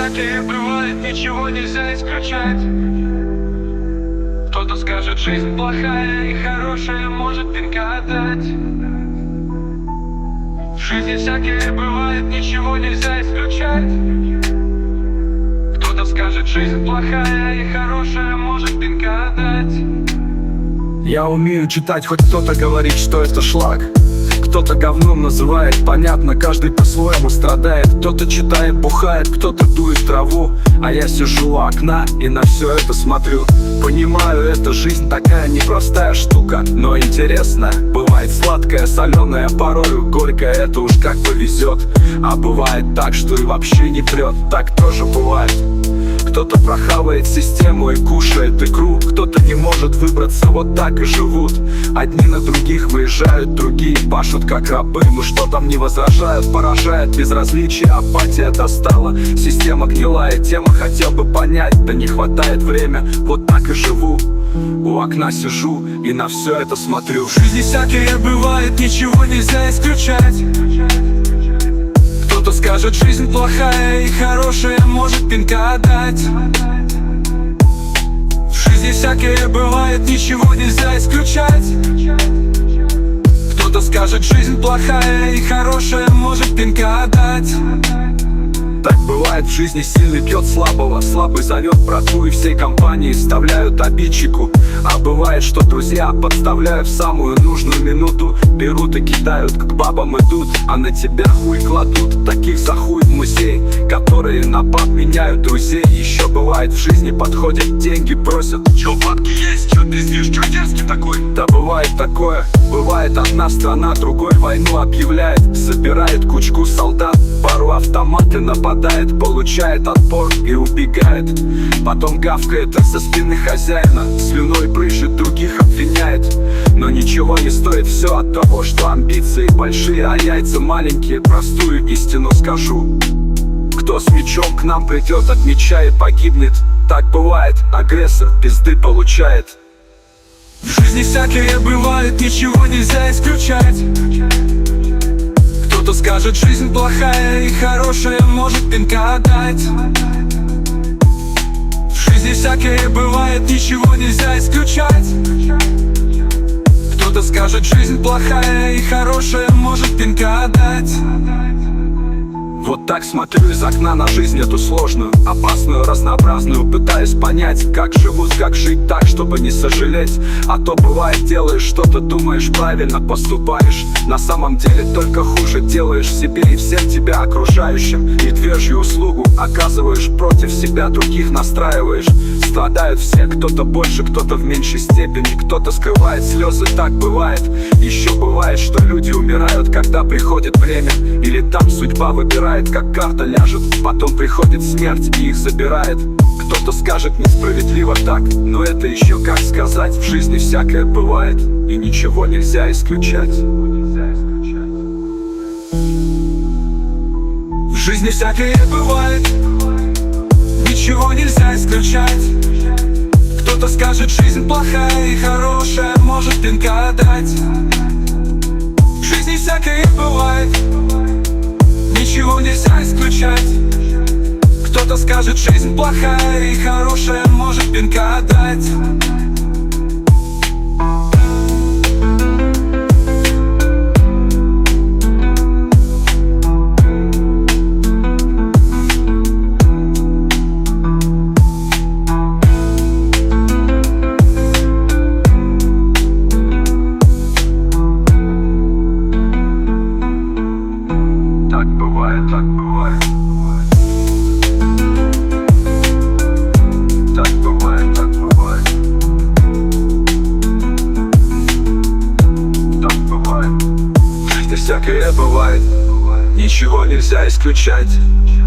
всякие бывает, ничего нельзя исключать. Кто-то скажет, жизнь плохая и хорошая может пинка отдать. В жизни всякие бывает, ничего нельзя исключать. Кто-то скажет, жизнь плохая и хорошая может пинка отдать. Я умею читать, хоть кто-то говорит, что это шлак. Кто-то говном называет, понятно, каждый по-своему страдает. Кто-то читает, бухает, кто-то дует траву, а я сижу у окна и на все это смотрю. Понимаю, эта жизнь такая непростая штука, но интересная. Бывает сладкая, соленая, порою горькая, это уж как повезет. А бывает так, что и вообще не прет, так тоже бывает. Кто-то прохавает систему и кушает икру, кто-то не может выбраться, вот так и живут. Одни на других выезжают, другие пашут как рабы. Ну что там не возражают, поражает безразличие, апатия достала. Система гнилая, тема хотел бы понять, да не хватает время, вот так и живу. У окна сижу и на все это смотрю. В жизни всякое бывает, ничего нельзя исключать. Кто-то скажет, жизнь плохая и хорошая может пинка отдать. В жизни всякое бывает, ничего нельзя исключать. Кто-то скажет, жизнь плохая и хорошая может пинка отдать. Так бывает в жизни, сильный бьет слабого, слабый зовет братву и всей компании вставляют обидчику. А бывает, что друзья подставляют в самую нужную минуту, берут и кидают, к бабам идут, а на тебя хуй кладут. Таких за хуй в музей, которые на баб меняют друзей. Еще бывает в жизни, подходят, деньги просят. Чё, бабки есть, чё ты здесь, чё дерзкий такой? Да бывает такое, бывает одна страна другой войну объявляет. Собирает кучку солдат, пару автоматы нападает, получает отпор и убегает. Потом гавкает из-за спины хозяина, слюной брызжет, других обвиняет. Но ничего не стоит все от того, что амбиции большие, а яйца маленькие. Простую истину скажу: кто с мечом к нам придет, от меча и погибнет. Так бывает, агрессор пизды получает. В жизни всякое бывает, ничего нельзя исключать. Кто-то скажет, жизнь плохая и хорошая может пинка отдать. В жизни всякое бывает, ничего нельзя исключать. Кто-то скажет, жизнь плохая и хорошая может пинка отдать. Вот так смотрю из окна на жизнь эту сложную, опасную, разнообразную, пытаюсь понять, как живут, как жить так, чтобы не сожалеть. А то бывает, делаешь что-то, думаешь, правильно поступаешь, на самом деле только хуже делаешь себе и всем тебя окружающим. И медвежью услугу оказываешь, против себя других настраиваешь. Страдают все, кто-то больше, кто-то в меньшей степени, кто-то скрывает слезы, так бывает. Еще бывает, что люди умирают, когда приходит время, или там судьба выбирает, как карта ляжет, потом приходит смерть и их забирает. Кто-то скажет, несправедливо так, но это еще как сказать. В жизни всякое бывает, и ничего нельзя исключать. В жизни всякое бывает, ничего нельзя исключать. Кто-то скажет, жизнь плохая и хорошая может пинка отдать. В жизни всякое бывает, ничего нельзя исключать. Кто-то скажет, жизнь плохая и хорошая может пинка отдать. Так бывает, так бывает. Так бывает, так бывает. Так бывает. В жизни всякое бывает, ничего нельзя исключать.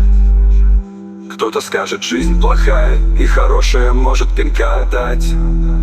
Кто-то скажет, жизнь плохая и хорошая может пинка дать.